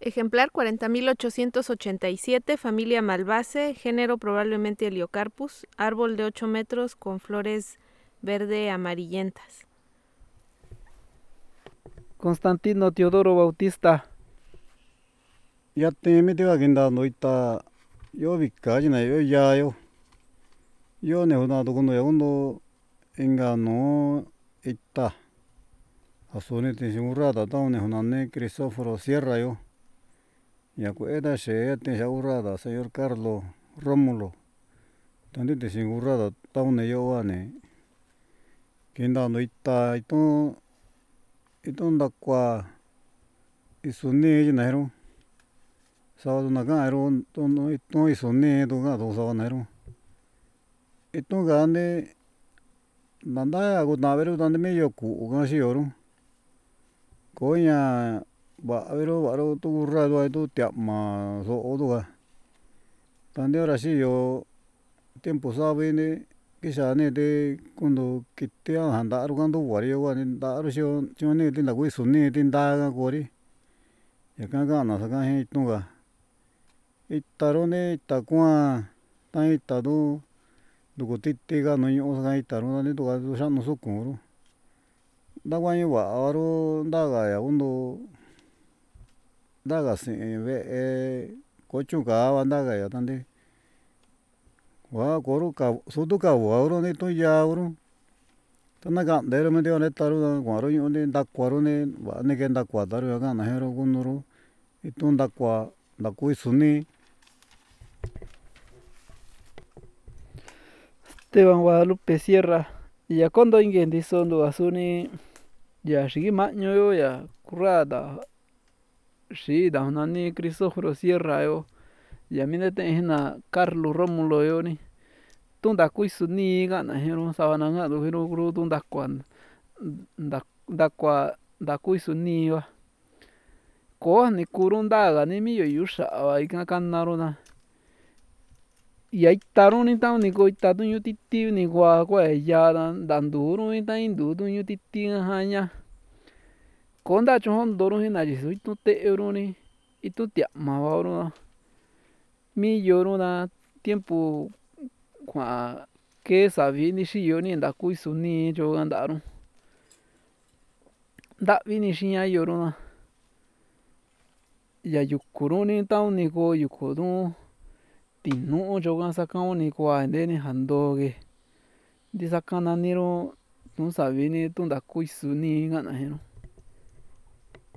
Ejemplar 40.887, familia Malvaceae, género probablemente Heliocarpus, árbol de 8 metros con flores verde amarillentas. Constantino Teodoro Bautista. Ya te me te va quenda no ita yo vika jina yo ya yo ne hona to kono ya uno enga no ita asone te simurada ta ne hona ne Cristóforo Sierra yo ya ku eda she te ya urada señor Carlos Rómulo tande te simurada ta ne yo ane kenda no ita ito ndakwa isune jina hero sábado naga ero to isune to ga do sábado ero ito gane nanda ya go navero donde me yo ku ga si oro koña varo tu rado tu tiama so odo ga tande ahora sí yo tiempo sabe ne quizá ne de cuando kite anda ro gando wario ga ne da ro sio ne de la isune de nda ga gori ya ga na sa ga he to ga itaro ne itakuan ta itado duko tite ga no yo ga itaro ne to ga sa no so koro da gua yo wa aro da ga ya uno da ga se ve kocho ga wa da ga ya tande wa koro ka so to ka wa ro ne to ya ro ta na ga de ro me de ne taro wa ro yo ne da kwa ro ne wa ne ke da kwa da ro ga na he ro gun ro ito da kwa da ko isune. Esteban Guadalupe Sierra. Ya kondo inge ndisondo asuni ya shigi maño yo ya kurada shi da nani Cristóforo Sierra yo ya mine te hina Carlos Rómulo yo ni tunda kuisu ni ga na hero sabana ga do hero gru tunda kwan da kuisu ni wa ko ni kurunda ga ni mi yo yusha wa ika kanaro na ya itaro ni ta ni ko ita tu ñu titi ni gua kwa ya dan duro ni ta indu tu ñu titi ha ña ko nda cho hondo ro hina ji su tu te euro ni itu tia ma wa ro mi yo ro na tiempo kua ke sabi ni xi yo ni nda kuisu ni yo anda ro ndavi ni xi ña yo ro na ya yuku ro ni ta ni ko yuku ro tinu yo ga saka ni kua nde ni jando ge ndi saka nani ro tu sabi ni tu nda kuisu ni ga na he ro.